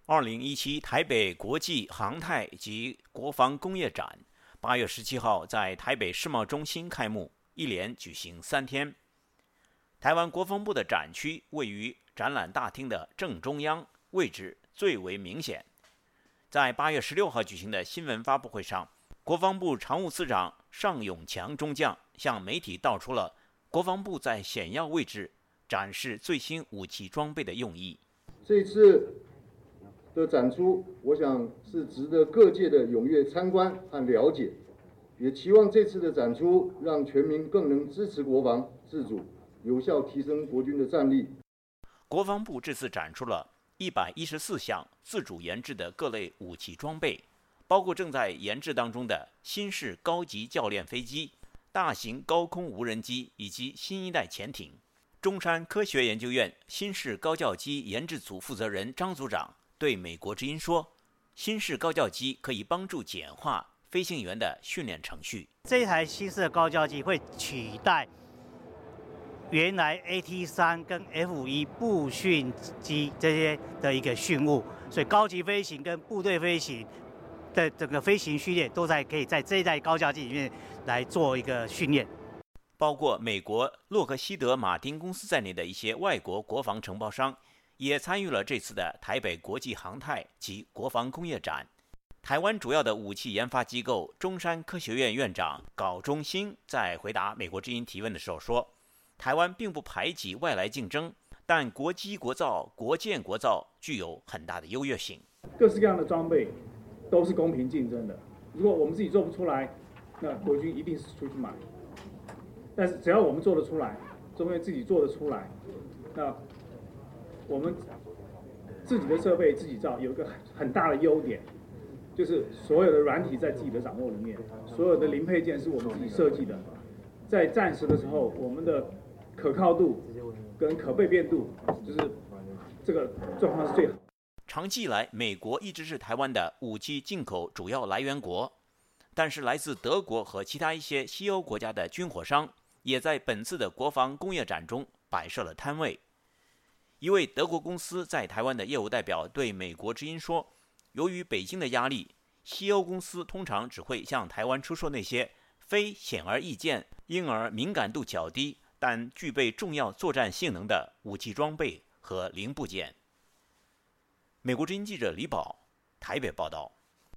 2017台北国际航太及国防工业展8月17号在台北世贸中心开幕，一连举行3天。台湾国防部的展区位于展览大厅的正中央，位置最为明显。在8月16号举行的新闻发布会上，国防部常务次长尚永强中将向媒体道出了国防部在显要位置展示最新武器装备的用意。 这次的展出，我想是值得各界的踊跃参观和了解，也期望这次的展出让全民更能支持国防自主，有效提升国军的战力。 国防部这次展出了114项自主研制的各类武器装备，包括正在研制当中的新式高级教练飞机、大型高空无人机以及新一代潜艇。中山科学研究院新式高教机研制组负责人张组长对美国之音说，新式高教机可以帮助简化飞行员的训练程序。 这一台新式的高教机会取代原来 AT3 跟 F1 步训机这些的一个训务，所以高级飞行跟部队飞行的整个飞行训练都可以在这一台高教机里面来做一个训练。 包括美国洛克希德马丁公司在内的一些外国国防承包商也参与了这次的台北国际航太及国防工业展。台湾主要的武器研发机构中山科学院院长郜忠兴在回答美国之音提问的时候说，台湾并不排挤外来竞争，但国机国造、国建国造具有很大的优越性。 各式各样的装备都是公平竞争的，如果我们自己做不出来，那国军一定是出去买。但是只要我们做得出来，中院自己做得出来，那我们自己的设备自己造有一个很大的优点，就是所有的软体在自己的掌握里面，所有的零配件是我们自己设计的，在战时的时候，我们的可靠度跟可备变度，就是这个状况是最好。 长期以来，美国一直是台湾的武器进口主要来源国，但是来自德国和其他一些西欧国家的军火商也在本次的国防工业展中摆设了摊位。一位德国公司在台湾的业务代表对美国之音说，由于北京的压力，西欧公司通常只会向台湾出售那些非显而易见，因而敏感度较低，但具备重要作战性能的武器装备和零部件。美国之音记者李宝台北报道。